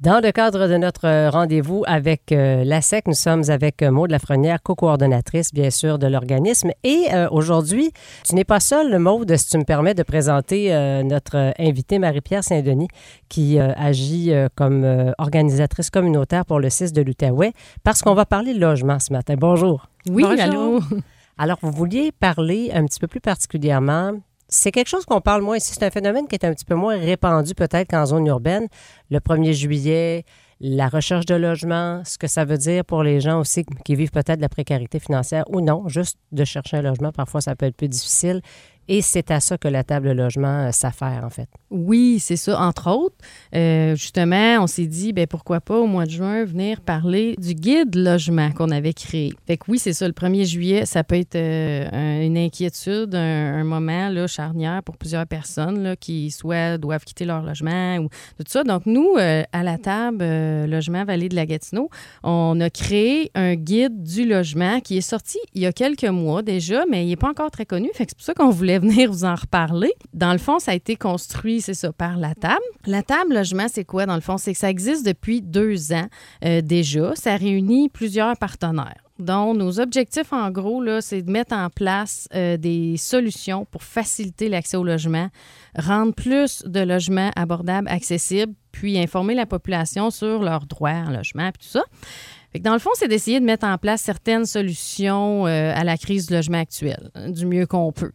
Dans le cadre de notre rendez-vous avec l'ASEQ, nous sommes avec Maude Lafrenière, co-coordonnatrice, bien sûr, de l'organisme. Et aujourd'hui, tu n'es pas seule, Maude, si tu me permets de présenter notre invitée Marie-Pierre Saint-Denis, qui agit comme organisatrice communautaire pour le CIS de l'Outaouais, parce qu'on va parler de logement ce matin. Bonjour. Oui, bonjour. allô. Alors, vous vouliez parler un petit peu plus particulièrement. C'est quelque chose qu'on parle moins ici. C'est un phénomène qui est un petit peu moins répandu peut-être qu'en zone urbaine. Le 1er juillet, la recherche de logement, ce que ça veut dire pour les gens aussi qui vivent peut-être de la précarité financière ou non, juste de chercher un logement, parfois ça peut être plus difficile. Et c'est à ça que la table de logement s'affaire, en fait. Oui, c'est ça, entre autres. Justement, on s'est dit, pourquoi pas au mois de juin venir parler du guide logement qu'on avait créé. Fait que oui, c'est ça, le 1er juillet, ça peut être une inquiétude, un moment là, charnière pour plusieurs personnes là, qui soit doivent quitter leur logement ou tout ça. Donc nous, à la table Logement Vallée de la Gatineau, on a créé un guide du logement qui est sorti il y a quelques mois déjà, mais il n'est pas encore très connu. Fait que c'est pour ça qu'on voulait venir vous en reparler. Dans le fond, ça a été construit, c'est ça, par la table. La table logement, c'est quoi, dans le fond? C'est que ça existe depuis 2 ans déjà. Ça réunit plusieurs partenaires. Donc, nos objectifs, en gros, là, c'est de mettre en place des solutions pour faciliter l'accès au logement, rendre plus de logements abordables, accessibles, puis informer la population sur leurs droits en logement, puis tout ça. Fait que dans le fond, c'est d'essayer de mettre en place certaines solutions à la crise du logement actuel, du mieux qu'on peut.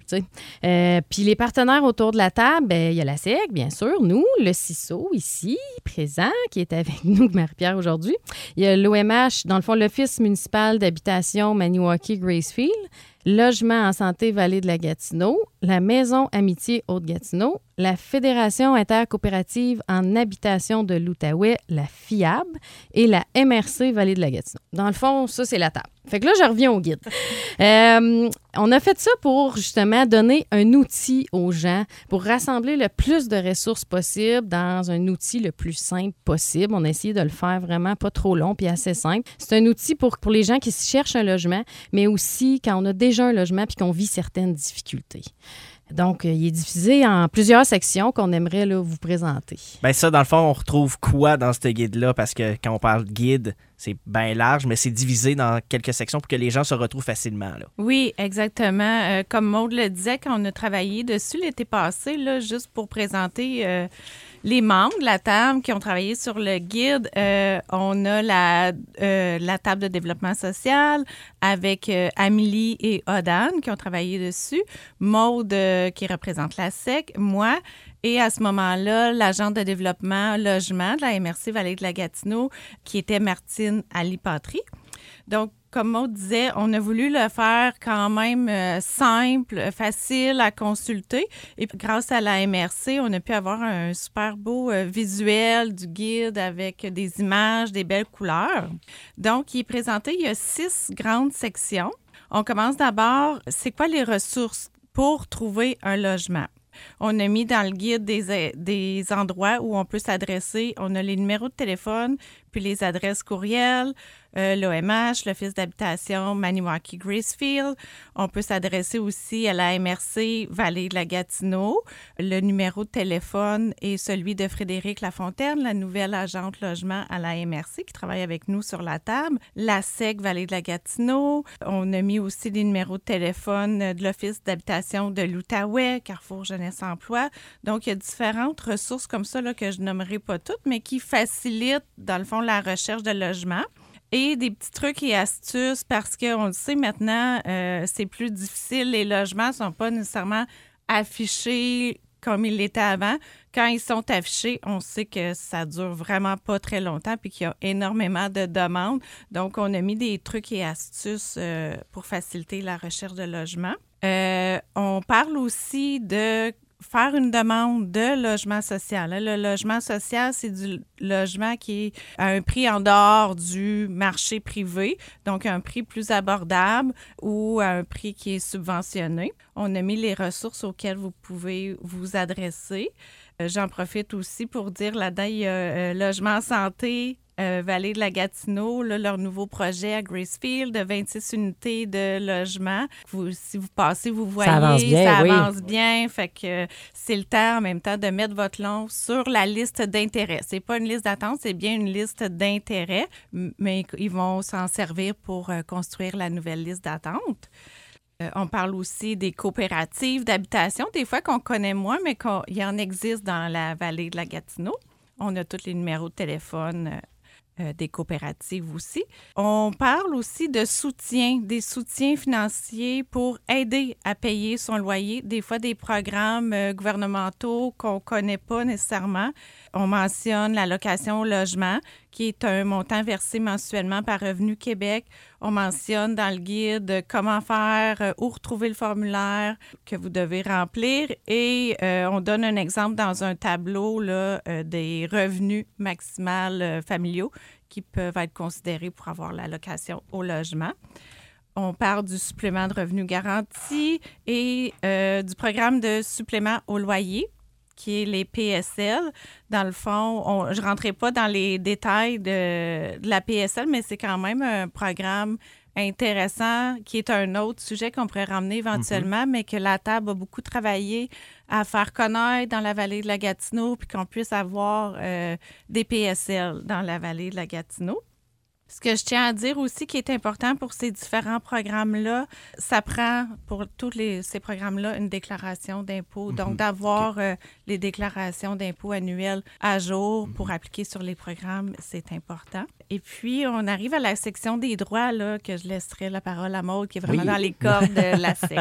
Puis les partenaires autour de la table, il y a la SEC, bien sûr, nous, le CISO ici, présent, qui est avec nous, Marie-Pierre, aujourd'hui. Il y a l'OMH, dans le fond, l'Office municipal d'habitation Maniwaki-Gracefield, Logement en santé Vallée de la Gatineau, la Maison Amitié Haute-Gatineau, la Fédération intercoopérative en habitation de l'Outaouais, la FIAB, et la MRC Vallée de la Gatineau. Dans le fond, ça, c'est la table. Fait que là, je reviens au guide. On a fait ça pour, justement, donner un outil aux gens pour rassembler le plus de ressources possible dans un outil le plus simple possible. On a essayé de le faire vraiment pas trop long puis assez simple. C'est un outil pour les gens qui cherchent un logement, mais aussi quand on a déjà un logement puis qu'on vit certaines difficultés. Donc, il est divisé en plusieurs sections qu'on aimerait là, vous présenter. Bien ça, dans le fond, on retrouve quoi dans ce guide-là? Parce que quand on parle de guide, c'est bien large, mais c'est divisé dans quelques sections pour que les gens se retrouvent facilement. Là. Oui, exactement. Comme Maude le disait, quand on a travaillé dessus l'été passé, là, juste pour présenter les membres de la table qui ont travaillé sur le guide, on a la table de développement social avec Amélie et Odan qui ont travaillé dessus, Maude qui représente la SEC, moi, et à ce moment-là, l'agente de développement logement de la MRC Vallée de la Gatineau qui était Martine Ali-Patry. Donc, comme Maude disait, on a voulu le faire quand même simple, facile à consulter. Et grâce à la MRC, on a pu avoir un super beau visuel du guide avec des images, des belles couleurs. Donc, il est présenté, il y a 6 grandes sections. On commence d'abord, c'est quoi les ressources pour trouver un logement? On a mis dans le guide des endroits où on peut s'adresser. On a les numéros de téléphone, puis les adresses courriels, l'OMH, l'Office d'habitation Maniwaki-Gracefield. On peut s'adresser aussi à la MRC Vallée de la Gatineau. Le numéro de téléphone est celui de Frédéric Lafontaine, la nouvelle agente logement à la MRC qui travaille avec nous sur la table. La SEC Vallée de la Gatineau. On a mis aussi les numéros de téléphone de l'Office d'habitation de l'Outaouais, Carrefour Jeunesse Emploi. Donc, il y a différentes ressources comme ça là, que je nommerai pas toutes, mais qui facilitent, dans le fond, la recherche de logement. Et des petits trucs et astuces parce qu'on le sait maintenant, c'est plus difficile. Les logements ne sont pas nécessairement affichés comme ils l'étaient avant. Quand ils sont affichés, on sait que ça dure vraiment pas très longtemps puis qu'il y a énormément de demandes. Donc, on a mis des trucs et astuces pour faciliter la recherche de logement. On parle aussi de faire une demande de logement social. Le logement social, c'est du logement qui est à un prix en dehors du marché privé, donc un prix plus abordable ou à un prix qui est subventionné. On a mis les ressources auxquelles vous pouvez vous adresser. J'en profite aussi pour dire, là-dedans, il y a logement santé Vallée de la Gatineau, là, leur nouveau projet à Gracefield de 26 unités de logement. Si vous passez, vous voyez, ça avance bien. Fait que c'est le temps en même temps de mettre votre nom sur la liste d'intérêt. C'est pas une liste d'attente, c'est bien une liste d'intérêt, mais ils vont s'en servir pour construire la nouvelle liste d'attente. On parle aussi des coopératives d'habitation, des fois qu'on connaît moins, mais qu'il y en existe dans la vallée de la Gatineau. On a tous les numéros de téléphone des coopératives aussi. On parle aussi de soutien, des soutiens financiers pour aider à payer son loyer. Des fois, des programmes gouvernementaux qu'on ne connaît pas nécessairement. On mentionne la location au logement, qui est un montant versé mensuellement par Revenu Québec. On mentionne dans le guide comment faire, où retrouver le formulaire que vous devez remplir. Et on donne un exemple dans un tableau là, des revenus maximaux familiaux qui peuvent être considérés pour avoir la location au logement. On parle du supplément de revenu garanti et du programme de supplément au loyer, qui est les PSL. Dans le fond, je ne rentrerai pas dans les détails de la PSL, mais c'est quand même un programme intéressant, qui est un autre sujet qu'on pourrait ramener éventuellement, mais que la table a beaucoup travaillé à faire connaître dans la vallée de la Gatineau, puis qu'on puisse avoir des PSL dans la vallée de la Gatineau. Ce que je tiens à dire aussi qui est important pour ces différents programmes-là, ça prend pour tous ces programmes-là une déclaration d'impôt. Donc, d'avoir les déclarations d'impôt annuelles à jour pour appliquer sur les programmes, c'est important. Et puis, on arrive à la section des droits, là, que je laisserai la parole à Maude, qui est vraiment dans les cordes de la SEC.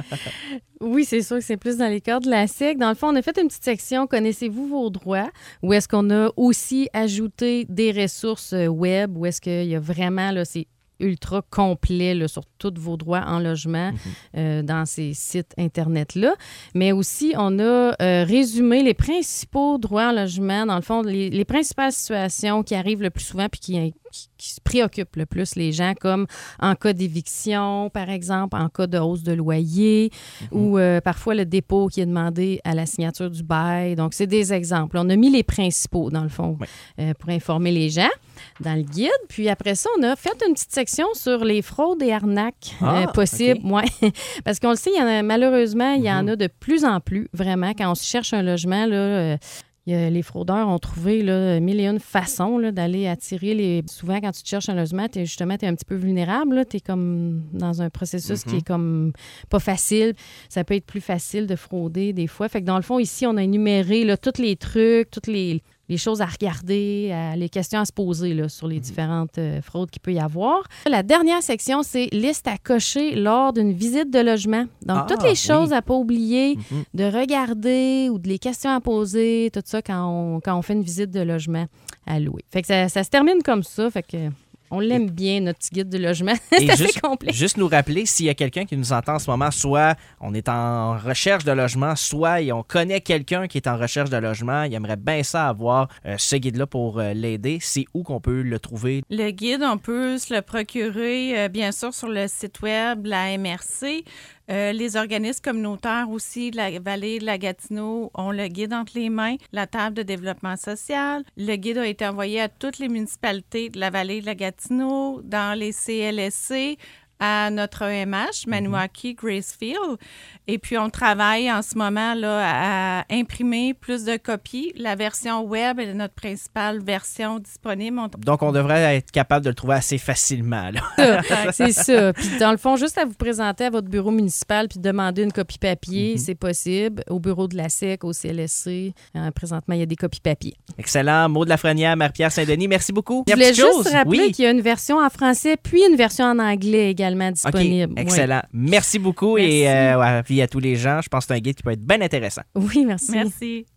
Oui, c'est sûr que c'est plus dans les cordes de la SEC. Dans le fond, on a fait une petite section « Connaissez-vous vos droits » où est-ce qu'on a aussi ajouté des ressources web, où est-ce qu'il y a vraiment, là, c'est ultra complet là, sur tous vos droits en logement dans ces sites Internet-là. Mais aussi, on a résumé les principaux droits en logement, dans le fond, les principales situations qui arrivent le plus souvent puis qui se préoccupent le plus les gens, comme en cas d'éviction, par exemple, en cas de hausse de loyer ou parfois le dépôt qui est demandé à la signature du bail. Donc, c'est des exemples. On a mis les principaux, dans le fond, pour informer les gens dans le guide. Puis après ça, on a fait une petite section sur les fraudes et arnaques possibles. Okay. Ouais. Parce qu'on le sait, malheureusement, il y en a de plus en plus, vraiment. Quand on se cherche un logement, là, les fraudeurs ont trouvé là, 1001 façons là, d'aller attirer Souvent, quand tu te cherches un logement, t'es un petit peu vulnérable. Tu es comme dans un processus qui est comme pas facile. Ça peut être plus facile de frauder des fois. Fait que dans le fond, ici, on a énuméré là, tous les trucs, toutes les choses à regarder, les questions à se poser là, sur les différentes fraudes qu'il peut y avoir. La dernière section, c'est liste à cocher lors d'une visite de logement. Donc, toutes les choses à ne pas oublier de regarder ou les questions à poser, tout ça quand on fait une visite de logement à louer. Fait que ça se termine comme ça. Fait que on l'aime bien, notre petit guide de logement. C'est assez complet. Juste nous rappeler, s'il y a quelqu'un qui nous entend en ce moment, soit on est en recherche de logement, soit on connaît quelqu'un qui est en recherche de logement, il aimerait bien ça avoir ce guide-là pour l'aider. C'est où qu'on peut le trouver? Le guide, on peut se le procurer, bien sûr, sur le site web, la MRC. Les organismes communautaires aussi de la vallée de la Gatineau ont le guide entre les mains, la table de développement social. Le guide a été envoyé à toutes les municipalités de la vallée de la Gatineau, dans les CLSC, à notre EMH, Maniwaki, Gracefield. Et puis, on travaille en ce moment là, à imprimer plus de copies. La version web est notre principale version disponible. Donc, on devrait être capable de le trouver assez facilement. Là. C'est ça. Puis, dans le fond, juste à vous présenter à votre bureau municipal puis demander une copie papier, c'est possible. Au bureau de la SEC, au CLSC, présentement, il y a des copies papier. Excellent. Maud Lafrenière, Marie-Pierre Saint-Denis, merci beaucoup. Je voulais juste rappeler qu'il y a une version en français puis une version en anglais également disponible. OK, excellent. Merci beaucoup. Merci. Et puis à tous les gens, je pense que c'est un guide qui peut être bien intéressant. Oui, merci. Merci.